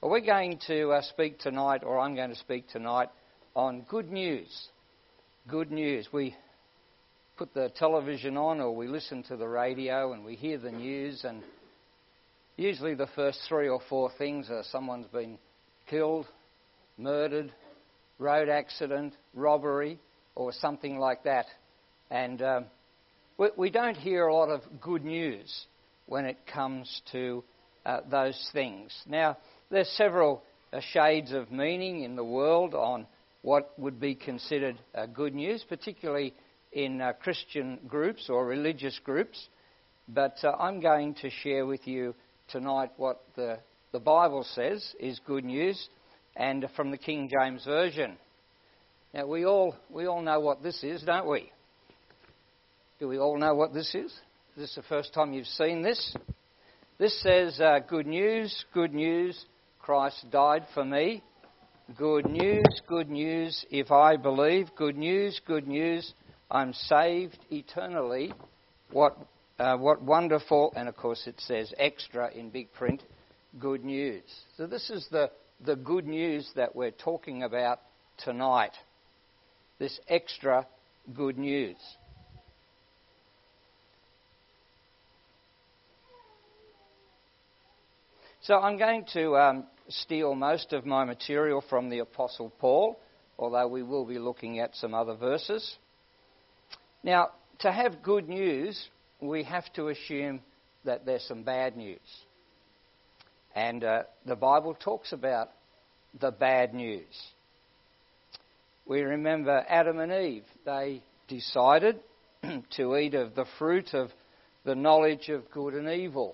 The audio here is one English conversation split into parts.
Well, we're going to speak tonight, or I'm going to speak tonight, on good news. Good news. We put the television on or we listen to the radio and we hear the news, and usually the first 3 or 4 things are someone's been killed, murdered, road accident, robbery, or something like that. And we don't hear a lot of good news when it comes to those things. Now, there's several shades of meaning in the world on what would be considered good news, particularly in Christian groups or religious groups. But I'm going to share with you tonight what the Bible says is good news, and from the King James Version. Now, we all know what this is, don't we? Do we all know what this is? Is this the first time you've seen this? This says, good news, Christ died for me. Good news, if I believe. Good news, I'm saved eternally. What wonderful, and of course it says extra in big print, good news. So this is the good news that we're talking about tonight. This extra good news. So I'm going to steal most of my material from the Apostle Paul, although we will be looking at some other verses. Now, to have good news, we have to assume that there's some bad news. And the Bible talks about the bad news. We remember Adam and Eve. They decided to eat of the fruit of the knowledge of good and evil.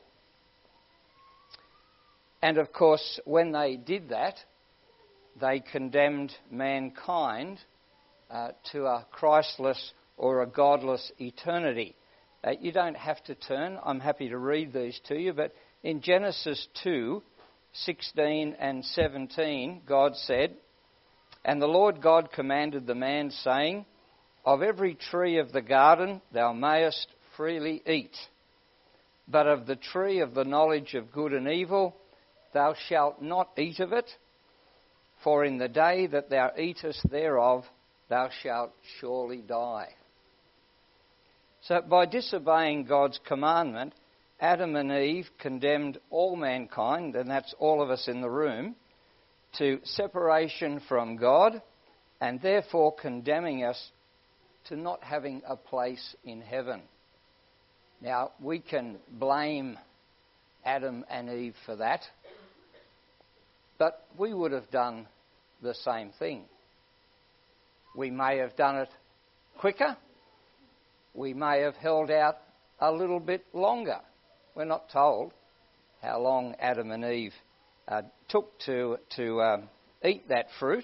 And of course, when they did that, they condemned mankind to a Christless or a godless eternity. You don't have to turn. I'm happy to read these to you. But in Genesis 2:16 and 17, God said, "And the Lord God commanded the man, saying, Of every tree of the garden thou mayest freely eat, but of the tree of the knowledge of good and evil thou shalt not eat of it, for in the day that thou eatest thereof thou shalt surely die." So by disobeying God's commandment, Adam and Eve condemned all mankind, and that's all of us in the room, to separation from God, and therefore condemning us to not having a place in heaven. Now, we can blame Adam and Eve for that, but we would have done the same thing. We may have done it quicker. We may have held out a little bit longer. We're not told how long Adam and Eve took to eat that fruit,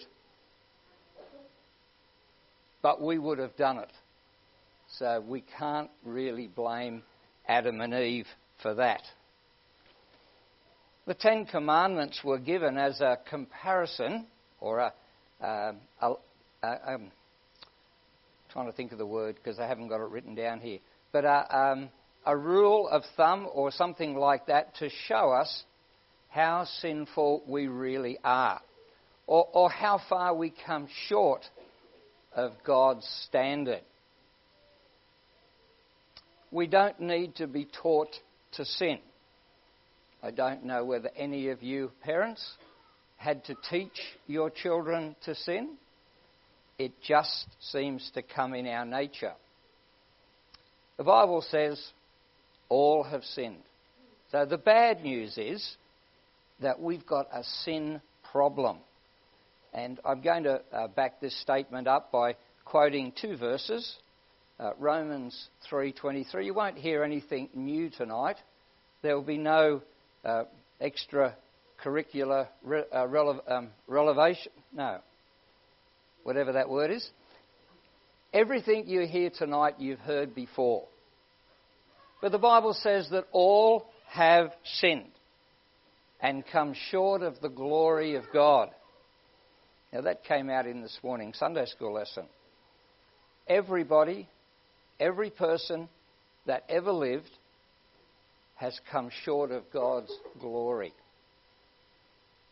but we would have done it. So we can't really blame Adam and Eve for that. The 10 Commandments were given as a comparison, or trying to think of the word because I haven't got it written down here, but a rule of thumb or something like that to show us how sinful we really are, or how far we come short of God's standard. We don't need to be taught to sin. I don't know whether any of you parents had to teach your children to sin. It just seems to come in our nature. The Bible says all have sinned. So the bad news is that we've got a sin problem. And I'm going to back this statement up by quoting 2 verses. Romans 3:23. You won't hear anything new tonight. There will be no extracurricular relevation. No. Whatever that word is. Everything you hear tonight you've heard before. But the Bible says that all have sinned and come short of the glory of God. Now that came out in this morning's Sunday school lesson. Everybody, every person that ever lived has come short of God's glory.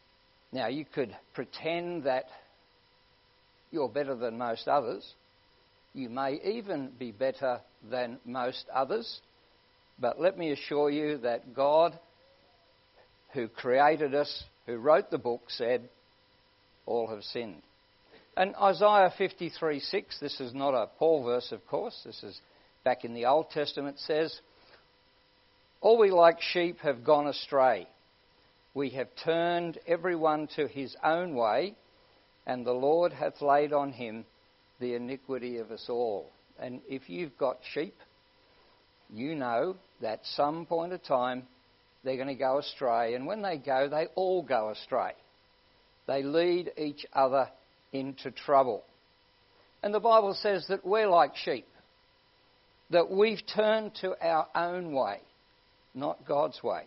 Now, you could pretend that you're better than most others. You may even be better than most others. But let me assure you that God, who created us, who wrote the book, said, all have sinned. And Isaiah 53:6, this is not a Paul verse, of course, this is back in the Old Testament, says, all we like sheep have gone astray. We have turned everyone to his own way, and the Lord hath laid on him the iniquity of us all. And if you've got sheep, you know that some point of time they're going to go astray. And when they go, they all go astray. They lead each other into trouble. And the Bible says that we're like sheep, that we've turned to our own way, not God's way.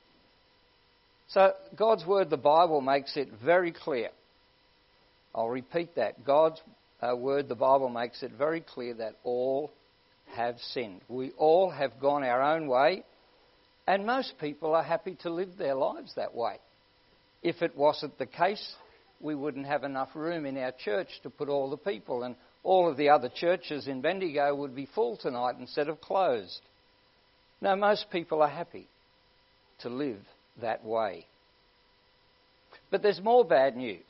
So God's word, the Bible, makes it very clear. I'll repeat that. God's word, the Bible, makes it very clear that all have sinned. We all have gone our own way, and most people are happy to live their lives that way. If it wasn't the case, we wouldn't have enough room in our church to put all the people, and all of the other churches in Bendigo would be full tonight instead of closed. No, most people are happy to live that way. But there's more bad news.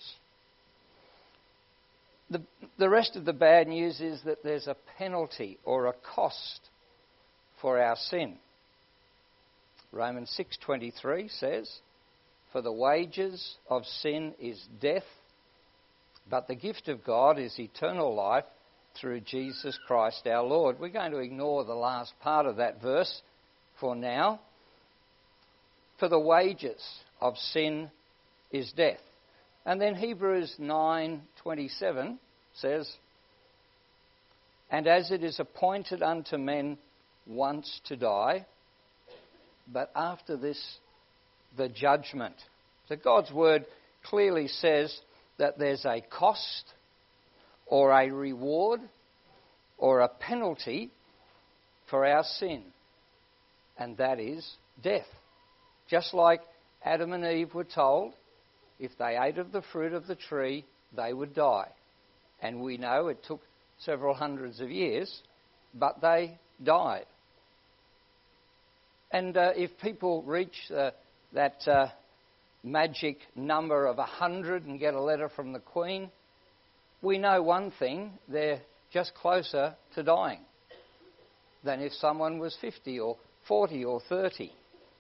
The rest of the bad news is that there's a penalty or a cost for our sin. Romans 6:23 says, for the wages of sin is death, but the gift of God is eternal life through Jesus Christ our Lord. We're going to ignore the last part of that verse for now. For the wages of sin is death. And then Hebrews 9:27 says, and as it is appointed unto men once to die, but after this the judgment. So God's word clearly says that there's a cost or a reward or a penalty for our sin, and that is death. Just like Adam and Eve were told, if they ate of the fruit of the tree, they would die. And we know it took several hundreds of years, but they died. And if people reach that magic number of 100 and get a letter from the Queen, we know one thing, they're just closer to dying than if someone was 50 or 40 or 30.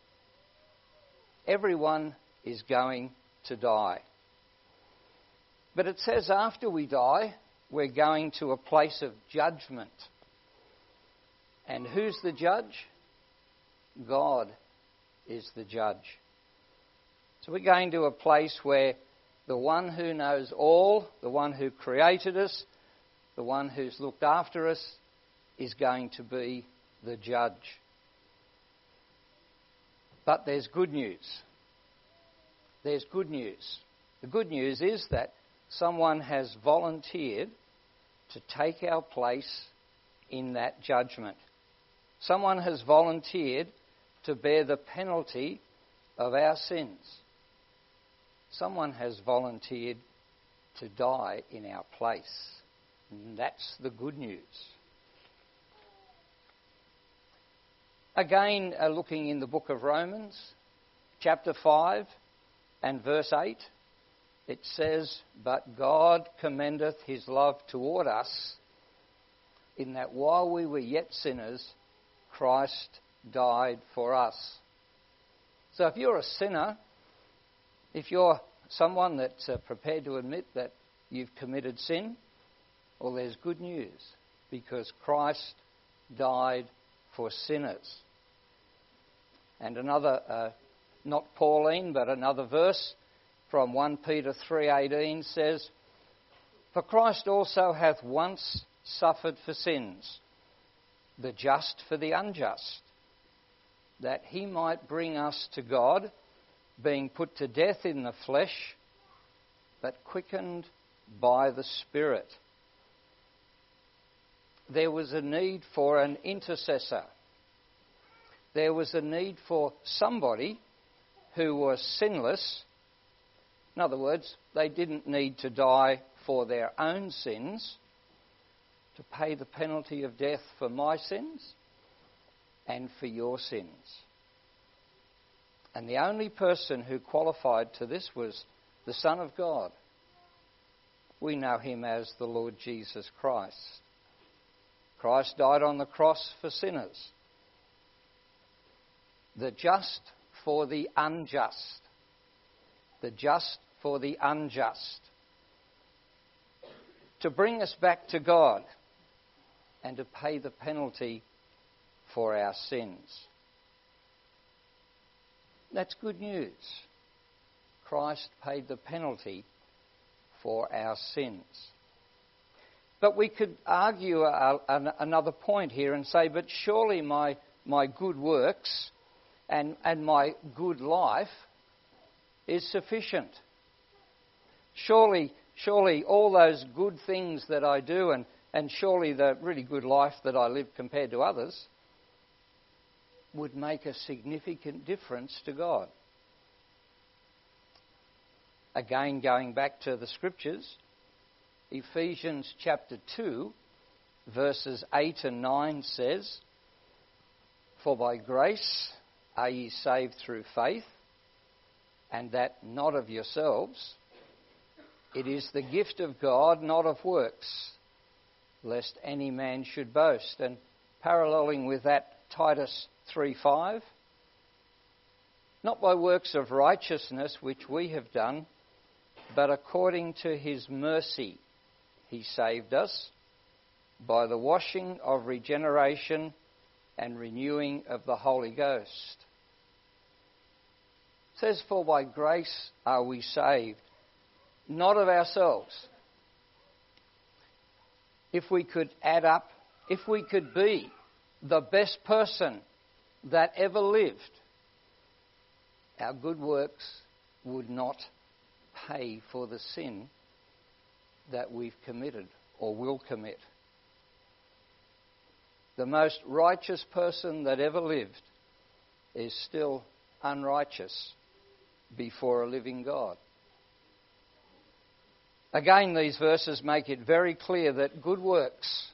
Everyone is going to die. But it says after we die, we're going to a place of judgment. And who's the judge? God is the judge. So we're going to a place where the one who knows all, the one who created us, the one who's looked after us, is going to be the judge. But there's good news. There's good news. The good news is that someone has volunteered to take our place in that judgment. Someone has volunteered to bear the penalty of our sins. Someone has volunteered to die in our place. And that's the good news. Again, looking in the book of Romans, chapter 5 and verse 8, it says, but God commendeth his love toward us, in that while we were yet sinners, Christ died for us. So if you're a sinner, if you're someone that's prepared to admit that you've committed sin, well, there's good news, because Christ died for sinners. And another, not Pauline, but another verse from 1 Peter 3:18 says, for Christ also hath once suffered for sins, the just for the unjust, that he might bring us to God, being put to death in the flesh, but quickened by the Spirit. There was a need for an intercessor. There was a need for somebody who was sinless, In other words, they didn't need to die for their own sins to pay the penalty of death for my sins and for your sins. And the only person who qualified to this was the Son of God. We know him as the Lord Jesus Christ. Christ died on the cross for sinners. The just for the unjust. The just for the unjust. To bring us back to God and to pay the penalty for our sins. That's good news. Christ paid the penalty for our sins. But we could argue another point here and say, but surely my good works and my good life is sufficient. Surely all those good things that I do and surely the really good life that I live compared to others would make a significant difference to God. Again, going back to the scriptures, Ephesians chapter 2, verses 8 and 9 says, "For by grace are ye saved through faith, and that not of yourselves. It is the gift of God, not of works, lest any man should boast." And paralleling with that, Titus 3:5, "Not by works of righteousness which we have done, but according to his mercy he saved us by the washing of regeneration and renewing of the Holy Ghost." It says, "For by grace are we saved, not of ourselves." If we could add up, if we could be the best person that ever lived, our good works would not pay for the sin that we've committed or will commit. The most righteous person that ever lived is still unrighteous before a living God. Again, these verses make it very clear that good works,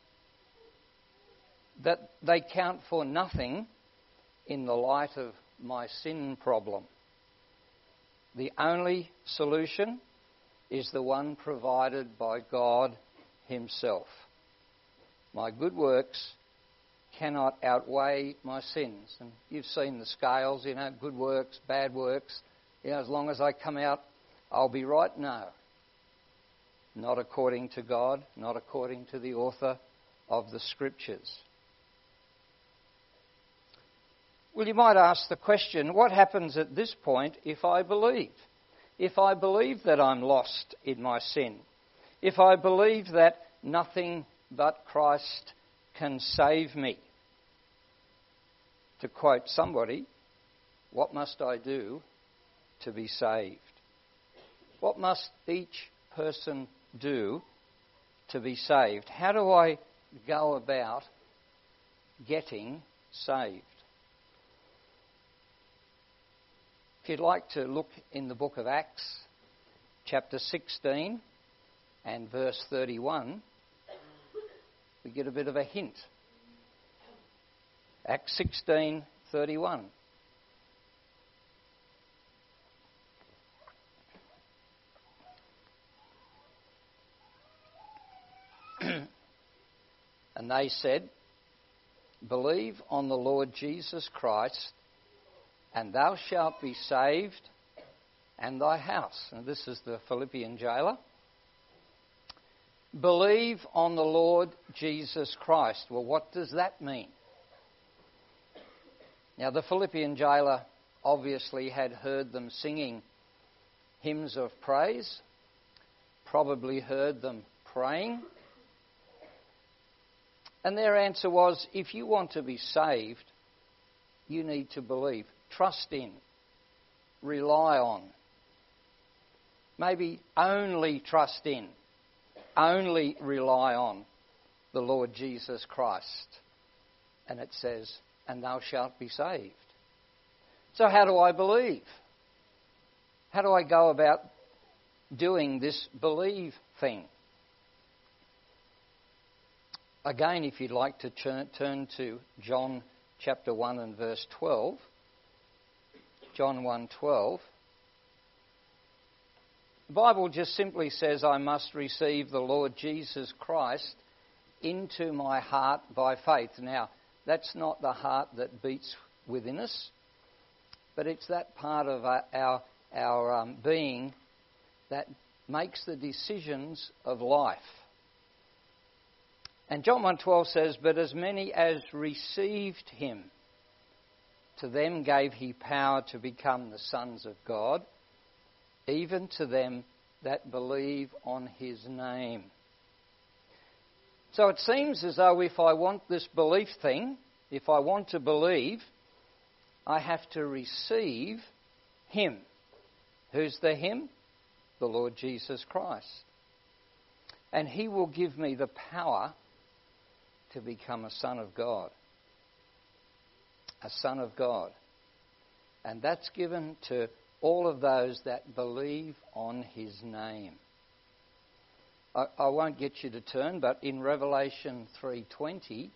that they count for nothing in the light of my sin problem. The only solution is the one provided by God himself. My good works cannot outweigh my sins. And you've seen the scales, good works, bad works. As long as I come out, I'll be right. No. Not according to God, not according to the author of the Scriptures. Well, you might ask the question, what happens at this point if I believe? If I believe that I'm lost in my sin, if I believe that nothing but Christ can save me. To quote somebody, what must I do to be saved? What must each person do to be saved? How do I go about getting saved? If you'd like to look in the book of Acts, chapter 16 and verse 31, we get a bit of a hint. Acts 16:31. And they said, "Believe on the Lord Jesus Christ, and thou shalt be saved, and thy house." And this is the Philippian jailer. Believe on the Lord Jesus Christ. Well, what does that mean? Now, the Philippian jailer obviously had heard them singing hymns of praise, probably heard them praying. And their answer was, if you want to be saved, you need to believe, trust in, rely on. Maybe only trust in, only rely on the Lord Jesus Christ. And it says, "And thou shalt be saved." So how do I believe? How do I go about doing this believe thing? Again, if you'd like to turn to John chapter 1 and verse 12, John 1:12, the Bible just simply says, I must receive the Lord Jesus Christ into my heart by faith. Now, that's not the heart that beats within us, but it's that part of our being that makes the decisions of life. And John 1:12 says, but as many as received him, to them gave he power to become the sons of God, even to them that believe on his name. So it seems as though if I want this belief thing, if I want to believe, I have to receive him. Who's the him? The Lord Jesus Christ. And he will give me the power to become a son of God. A son of God. And that's given to all of those that believe on his name. I won't get you to turn, but in Revelation 3:20,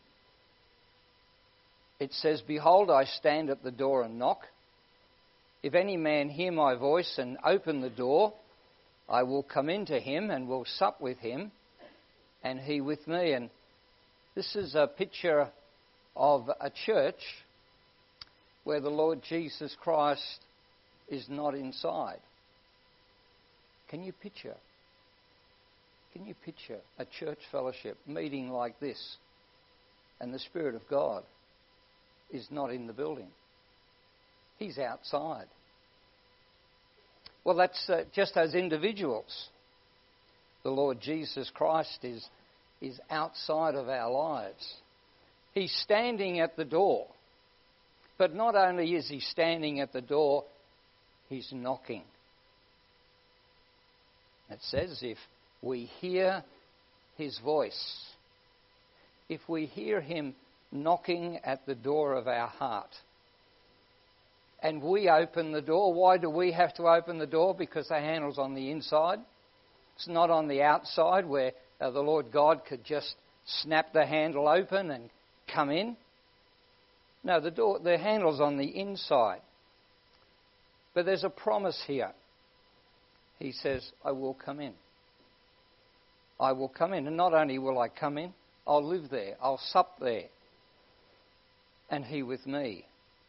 it says, behold, I stand at the door and knock. If any man hear my voice and open the door, I will come into him and will sup with him, and he with me. And this is a picture of a church where the Lord Jesus Christ is not inside. Can you picture a church fellowship meeting like this and the Spirit of God is not in the building? He's outside. Well, that's just as individuals. The Lord Jesus Christ is outside of our lives. He's standing at the door. But not only is he standing at the door, he's knocking. It says if we hear his voice, if we hear him knocking at the door of our heart, and we open the door, why do we have to open the door? Because the handle's on the inside. It's not on the outside where the Lord God could just snap the handle open and come in. No, the handle's on the inside. But there's a promise here. He says, I will come in. I will come in. And not only will I come in, I'll live there. I'll sup there. And he with me.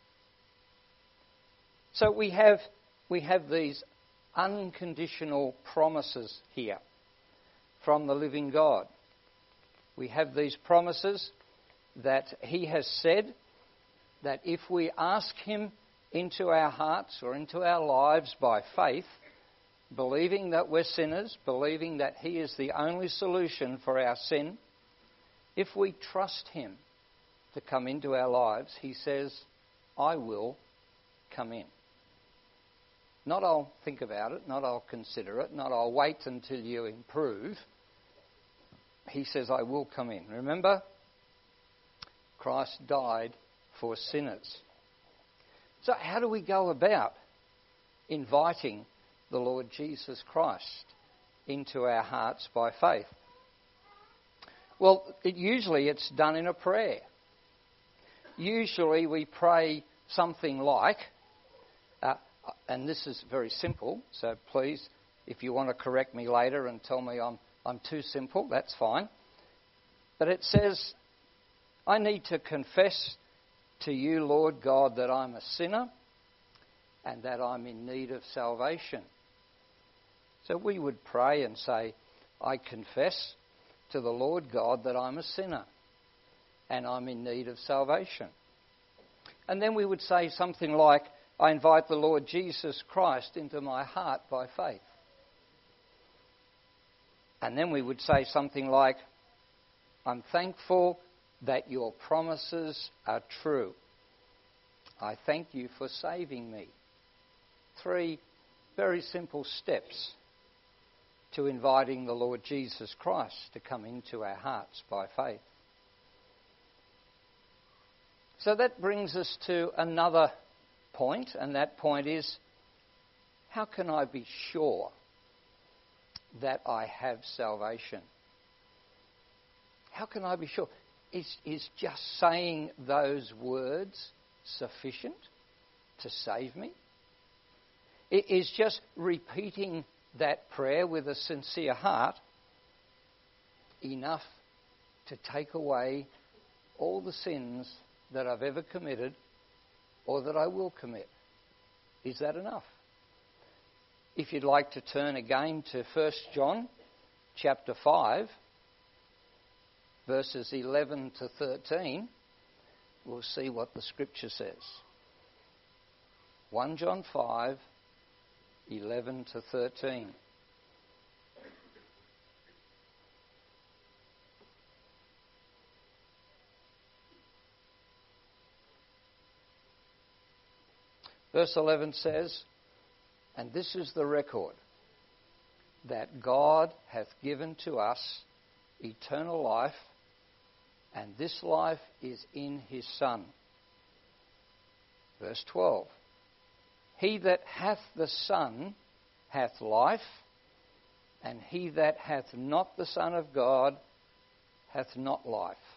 So we have these unconditional promises here from the living God. We have these promises that he has said that if we ask him into our hearts or into our lives by faith, believing that we're sinners, believing that he is the only solution for our sin, if we trust him to come into our lives, he says, I will come in. Not I'll think about it, not I'll consider it, not I'll wait until you improve. He says, I will come in. Remember, Christ died for sinners. So how do we go about inviting the Lord Jesus Christ into our hearts by faith? Well, usually it's done in a prayer. Usually we pray something like, and this is very simple, so please, if you want to correct me later and tell me I'm too simple, that's fine. But it says, I need to confess to you, Lord God, that I'm a sinner and that I'm in need of salvation. So we would pray and say, I confess to the Lord God that I'm a sinner and I'm in need of salvation. And then we would say something like, I invite the Lord Jesus Christ into my heart by faith. And then we would say something like, I'm thankful that your promises are true. I thank you for saving me. 3 very simple steps to inviting the Lord Jesus Christ to come into our hearts by faith. So that brings us to another point, and that point is, How can I be sure that I have salvation? How can I be sure? Is just saying those words sufficient to save me? Is just repeating that prayer with a sincere heart enough to take away all the sins that I've ever committed or that I will commit? Is that enough? If you'd like to turn again to 1 John chapter 5, verses 11 to 13, we'll see what the Scripture says. 1 John 5, 11 to 13. Verse 11 says, "And this is the record, that God hath given to us eternal life, and this life is in his Son." Verse 12, "He that hath the Son hath life, and he that hath not the Son of God hath not life."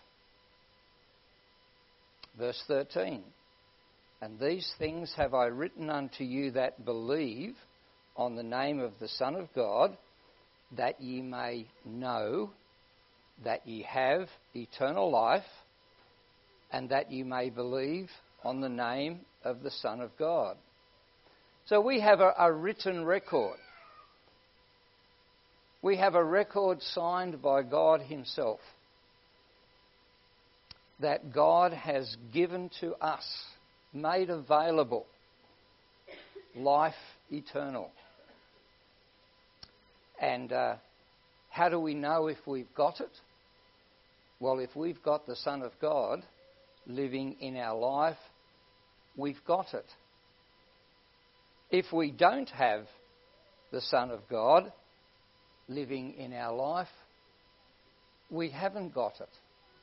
Verse 13, "And these things have I written unto you that believe on the name of the Son of God, that ye may know that ye have eternal life, and that ye may believe on the name of the Son of God." So we have a written record. We have a record signed by God himself that God has given to us, made available, life eternal. And how do we know if we've got it? Well, if we've got the Son of God living in our life, we've got it. If we don't have the Son of God living in our life, we haven't got it.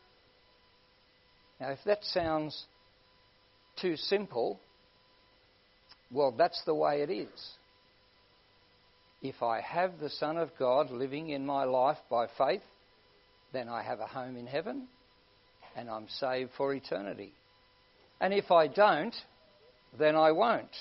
Now, if that sounds too simple, well, that's the way it is. If I have the Son of God living in my life by faith, then I have a home in heaven and I'm saved for eternity. And if I don't, then I won't.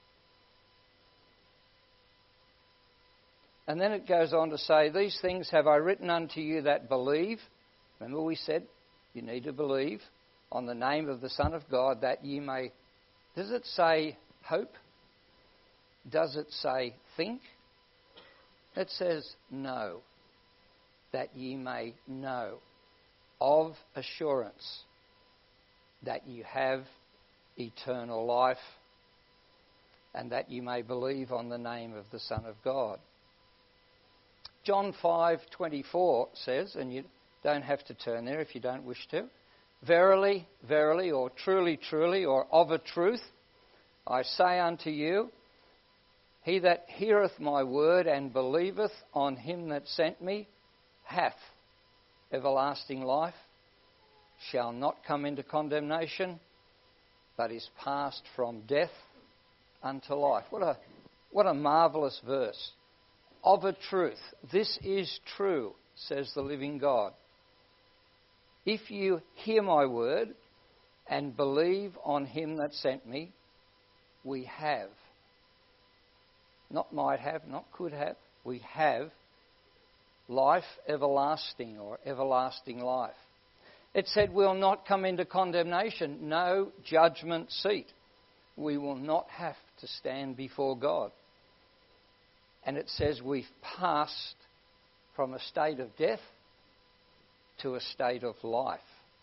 And then it goes on to say, "These things have I written unto you that believe." Remember we said you need to believe on the name of the Son of God, that ye may... Does it say hope? Does it say think? It says know. That ye may know of assurance that you have eternal life, and that you may believe on the name of the Son of God. John 5:24 says, and you don't have to turn there if you don't wish to, "Verily, verily," or "truly, truly," or "of a truth, I say unto you, he that heareth my word and believeth on him that sent me hath everlasting life, shall not come into condemnation, but is passed from death unto life." What a marvellous verse. Of a truth. This is true, says the living God. If you hear my word and believe on him that sent me, we have. Not might have, not could have. We have life everlasting, or everlasting life. It said we'll not come into condemnation, no judgment seat. We will not have to stand before God. And it says we've passed from a state of death to a state of life.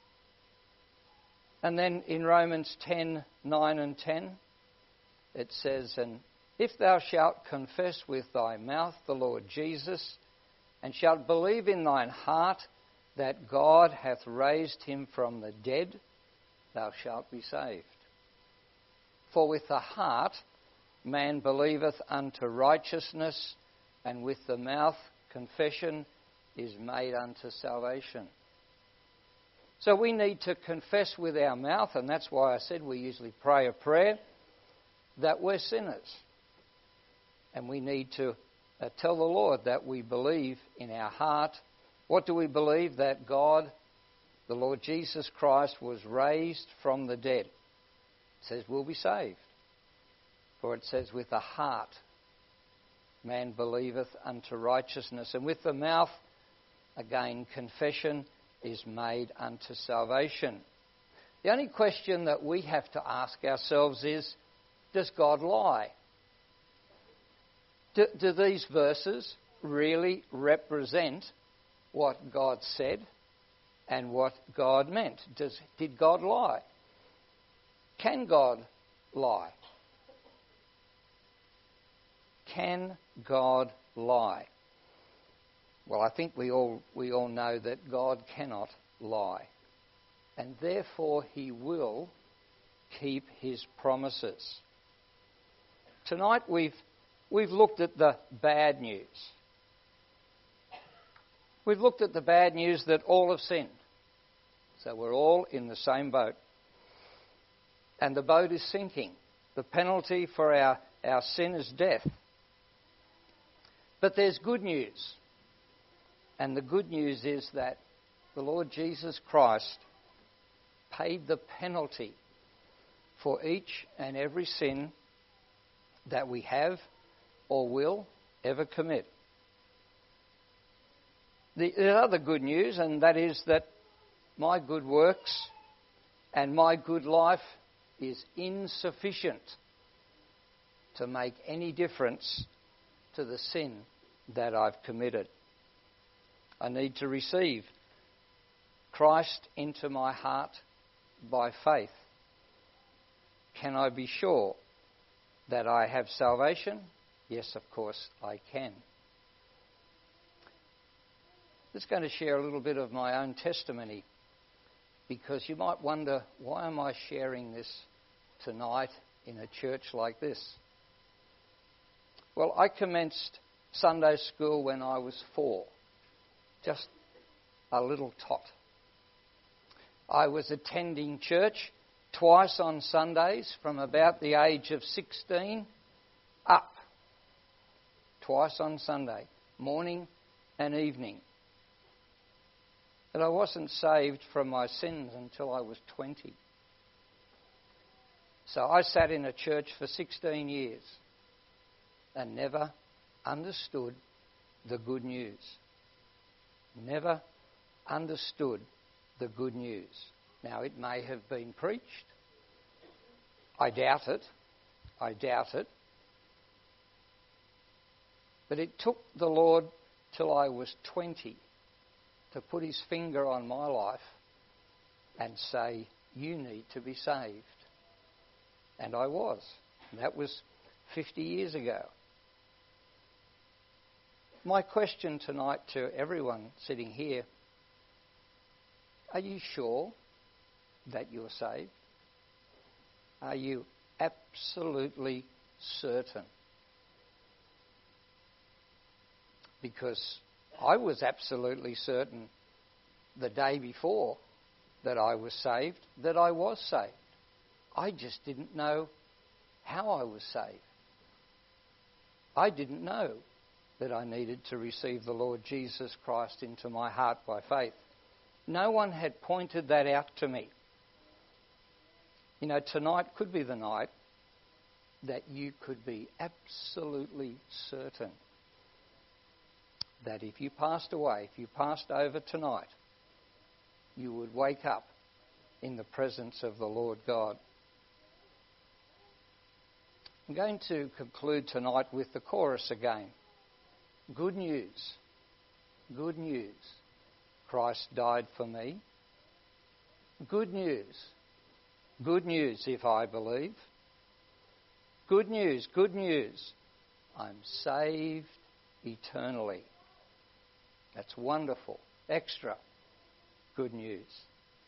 And then in Romans 10:9 and 10, it says, "And if thou shalt confess with thy mouth the Lord Jesus, and shalt believe in thine heart that God hath raised him from the dead, thou shalt be saved. For with the heart man believeth unto righteousness, and with the mouth confession is made unto salvation." So we need to confess with our mouth, and that's why I said we usually pray a prayer, that we're sinners. And we need to tell the Lord that we believe in our heart. What do we believe? That God, the Lord Jesus Christ, was raised from the dead. It says we'll be saved. For it says, with the heart man believeth unto righteousness, and with the mouth, again, confession is made unto salvation. The only question that we have to ask ourselves is, does God lie? Do these verses really represent what God said and what God meant? Did God lie? Can God lie? Can God lie? Well, I think we all know that God cannot lie, and therefore He will keep His promises. Tonight we've looked at the bad news. We've looked at the bad news that all have sinned. So we're all in the same boat. And the boat is sinking. The penalty for our sin is death. But there's good news. And the good news is that the Lord Jesus Christ paid the penalty for each and every sin that we have or will ever commit. The other good news, and that is that my good works and my good life is insufficient to make any difference to the sin that I've committed. I need to receive Christ into my heart by faith. Can I be sure that I have salvation? Yes, of course I can. I'm just going to share a little bit of my own testimony, because you might wonder, why am I sharing this tonight in a church like this? Well, I commenced Sunday school when I was 4, just a little tot. I was attending church twice on Sundays from about the age of 16 up. Twice on Sunday, morning and evening. But I wasn't saved from my sins until I was 20. So I sat in a church for 16 years and never understood the good news. Never understood the good news. Now, it may have been preached. I doubt it. But it took the Lord till I was 20 to put His finger on my life and say, you need to be saved. And I was. That was 50 years ago. My question tonight to everyone sitting here, are you sure that you're saved? Are you absolutely certain? Because I was absolutely certain the day before that I was saved, that I was saved. I just didn't know how I was saved. I didn't know that I needed to receive the Lord Jesus Christ into my heart by faith. No one had pointed that out to me. You know, tonight could be the night that you could be absolutely certain that if you passed away, if you passed over tonight, you would wake up in the presence of the Lord God. I'm going to conclude tonight with the chorus again. Good news. Good news. Christ died for me. Good news. Good news if I believe. Good news. Good news. I'm saved eternally. That's wonderful. Extra good news.